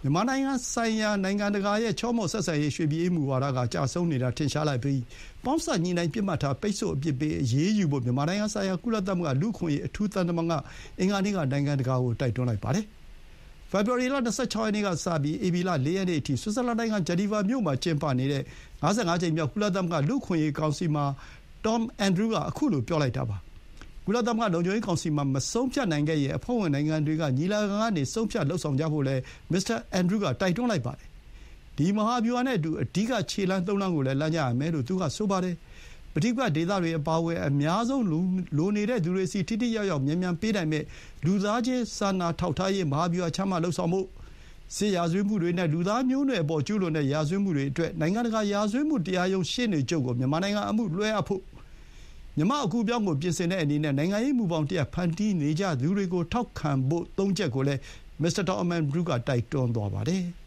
မြန်မာနိုင်ငံဆိုင်ရာနိုင်ငံတကာရဲ့ချောမော့ဆက်ဆံရေးရွှေ့ပြေးမူဝါဒကကျဆုံးနေတာထင်ရှားလိုက်ပြီးပေါင်းစပ်ညှိနှိုင်းပစ်မှတ်ထားပိတ်ဆို့အပြစ်ပေးအရေးယူဖို့မြန်မာနိုင်ငံဆိုင်ရာကုလသမဂ္ဂလူ့အခွင့်အရေးအထူးသံတမန်ကအင်္ဂါနေ့ကနိုင်ငံတကာကိုတိုက်တွန်းလိုက်ပါတယ်။ဖေဖော်ဝါရီလ 26 ရက်နေ့ကစပြီးဧပြီလ 4 ရက်နေ့အထိဆွစ်ဇာလန်နိုင်ငံဂျနီဗာမြို့မှာကျင်းပနေတဲ့ 55 ကြိမ်မြောက်ကုလသမဂ္ဂလူ့အခွင့်အရေးကောင်စီမှာ Tom Andrews ကအခုလိုပြောလိုက်တာပါ။ကုလသမဂ္ဂလုံခြုံရေးကောင်စီမှာမဆုံးဖြတ်နိုင်ခဲ့ရင်အဖွဲ့ဝင်နိုင်ငံတွေကညီလာခံကနေဆုံးဖြတ်လုပ်ဆောင်ကြဖို့လည်းမစ္စတာအန်ဒရူးကတိုက်တွန်းလိုက်ပါတယ်။ဒီမဟာဗျူဟာနဲ့အတူအဓိကခြေလှမ်း 3 လမ်းကိုလည်းလမ်းကြရမယ်လို့သူကဆိုပါတယ်။ပဋိပက္ခဒေသတွေအပါအဝင်အများဆုံးလိုနေတဲ့သူတွေစီထိထိရောက်ရောက်မြန်မြန်ပေးနိုင်မဲ့လူသားချင်းစာနာထောက်ထားရေးမဟာဗျူဟာချမှတ်လုပ်ဆောင်ဖို့စစ်ရာဇဝတ်မှုတွေနဲ့လူသားမျိုးနွယ်အပေါ်ကျူးလွန်တဲ့ရာဇဝတ်မှုတွေအတွက်နိုင်ငံတကာရာဇဝတ်မှုတရားရုံးရှေ့နေချုပ်ကိုမြန်မာနိုင်ငံအမှုလွှဲအပ်ဖို့မြန်မာအကူအပြောင်းကိုပြင်ဆင်တဲ့အနေနဲ့နိုင်ငံရေးမူပေါင်းတစ်ရပ်ဖန်တီးနေကြသူတွေကိုထောက်ခံဖို့ 3 ချက်ကိုလည်းမစ္စတာ Tom Andrews ကတိုက်တွန်းသွားပါတယ်။